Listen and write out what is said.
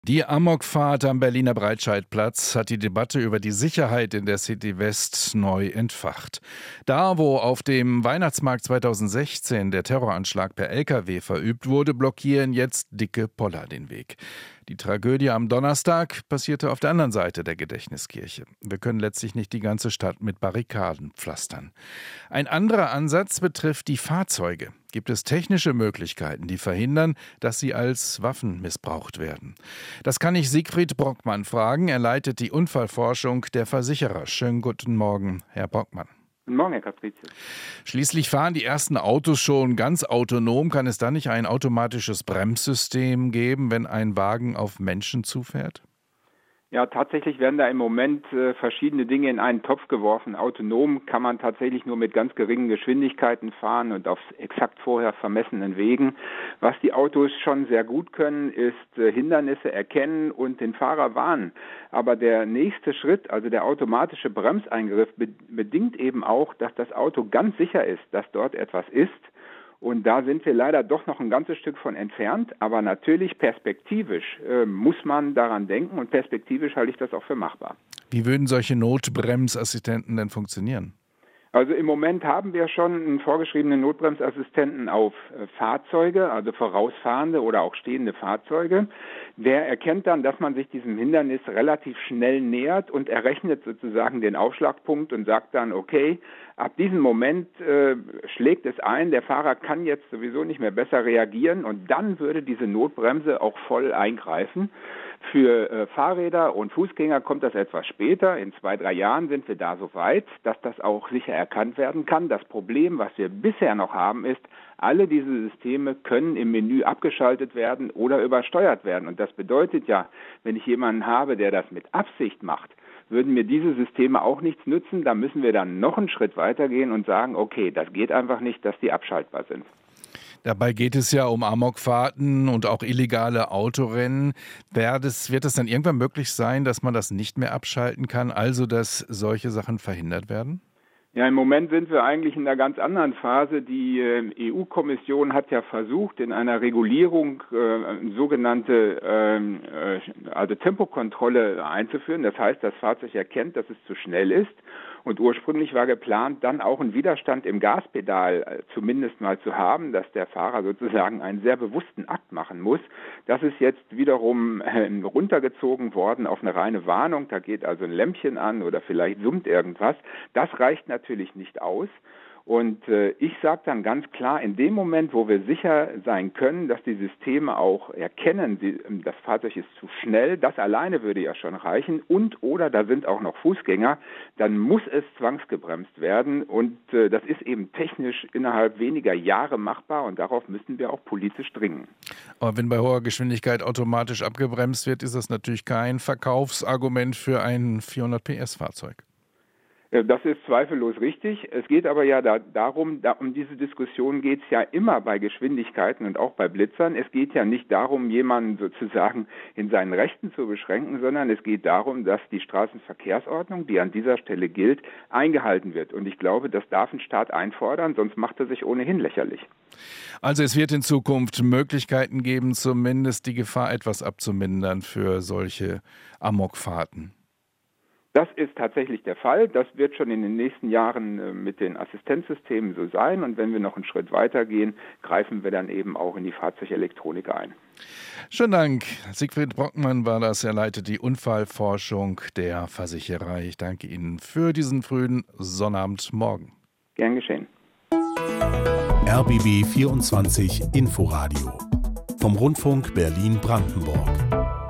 Die Amokfahrt am Berliner Breitscheidplatz hat die Debatte über die Sicherheit in der City West neu entfacht. Da, wo auf dem Weihnachtsmarkt 2016 der Terroranschlag per LKW verübt wurde, blockieren jetzt dicke Poller den Weg. Die Tragödie am Donnerstag passierte auf der anderen Seite der Gedächtniskirche. Wir können letztlich nicht die ganze Stadt mit Barrikaden pflastern. Ein anderer Ansatz betrifft die Fahrzeuge. Gibt es technische Möglichkeiten, die verhindern, dass sie als Waffen missbraucht werden? Das kann ich Siegfried Brockmann fragen. Er leitet die Unfallforschung der Versicherer. Schönen guten Morgen, Herr Brockmann. Guten Morgen, Herr Capricius. Schließlich fahren die ersten Autos schon ganz autonom. Kann es da nicht ein automatisches Bremssystem geben, wenn ein Wagen auf Menschen zufährt? Ja, tatsächlich werden da im Moment verschiedene Dinge in einen Topf geworfen. Autonom kann man tatsächlich nur mit ganz geringen Geschwindigkeiten fahren und auf exakt vorher vermessenen Wegen. Was die Autos schon sehr gut können, ist Hindernisse erkennen und den Fahrer warnen. Aber der nächste Schritt, also der automatische Bremseingriff, bedingt eben auch, dass das Auto ganz sicher ist, dass dort etwas ist. Und da sind wir leider doch noch ein ganzes Stück von entfernt. Aber natürlich perspektivisch muss man daran denken und perspektivisch halte ich das auch für machbar. Wie würden solche Notbremsassistenten denn funktionieren? Also im Moment haben wir schon einen vorgeschriebenen Notbremsassistenten auf Fahrzeuge, also vorausfahrende oder auch stehende Fahrzeuge. Der erkennt dann, dass man sich diesem Hindernis relativ schnell nähert und errechnet sozusagen den Aufschlagpunkt und sagt dann, okay, ab diesem Moment schlägt es ein, der Fahrer kann jetzt sowieso nicht mehr besser reagieren und dann würde diese Notbremse auch voll eingreifen. Für Fahrräder und Fußgänger kommt das etwas später. In 2-3 Jahren sind wir da so weit, dass das auch sicher erkannt werden kann. Das Problem, was wir bisher noch haben, ist, alle diese Systeme können im Menü abgeschaltet werden oder übersteuert werden. Und das bedeutet ja, wenn ich jemanden habe, der das mit Absicht macht, würden mir diese Systeme auch nichts nützen. Da müssen wir dann noch einen Schritt weitergehen und sagen, okay, das geht einfach nicht, dass die abschaltbar sind. Dabei geht es ja um Amokfahrten und auch illegale Autorennen. Wird es dann irgendwann möglich sein, dass man das nicht mehr abschalten kann, also dass solche Sachen verhindert werden? Ja, im Moment sind wir eigentlich in einer ganz anderen Phase. Die EU-Kommission hat ja versucht, in einer Regulierung sogenannte Tempokontrolle einzuführen. Das heißt, das Fahrzeug erkennt, dass es zu schnell ist. Und ursprünglich war geplant, dann auch einen Widerstand im Gaspedal zumindest mal zu haben, dass der Fahrer sozusagen einen sehr bewussten Akt machen muss. Das ist jetzt wiederum runtergezogen worden auf eine reine Warnung. Da geht also ein Lämpchen an oder vielleicht summt irgendwas. Das reicht natürlich nicht aus. Und ich sage dann ganz klar, in dem Moment, wo wir sicher sein können, dass die Systeme auch erkennen, das Fahrzeug ist zu schnell, das alleine würde ja schon reichen oder da sind auch noch Fußgänger, dann muss es zwangsgebremst werden und das ist eben technisch innerhalb weniger Jahre machbar und darauf müssen wir auch politisch dringen. Aber wenn bei hoher Geschwindigkeit automatisch abgebremst wird, ist das natürlich kein Verkaufsargument für ein 400 PS Fahrzeug. Das ist zweifellos richtig. Es geht aber ja darum, um diese Diskussion geht es ja immer bei Geschwindigkeiten und auch bei Blitzern. Es geht ja nicht darum, jemanden sozusagen in seinen Rechten zu beschränken, sondern es geht darum, dass die Straßenverkehrsordnung, die an dieser Stelle gilt, eingehalten wird. Und ich glaube, das darf ein Staat einfordern, sonst macht er sich ohnehin lächerlich. Also es wird in Zukunft Möglichkeiten geben, zumindest die Gefahr etwas abzumindern für solche Amokfahrten. Das ist tatsächlich der Fall. Das wird schon in den nächsten Jahren mit den Assistenzsystemen so sein. Und wenn wir noch einen Schritt weiter gehen, greifen wir dann eben auch in die Fahrzeugelektronik ein. Schönen Dank. Siegfried Brockmann war das. Er leitet die Unfallforschung der Versicherer. Ich danke Ihnen für diesen frühen Sonnabendmorgen. Gern geschehen. RBB 24 Inforadio vom Rundfunk Berlin-Brandenburg.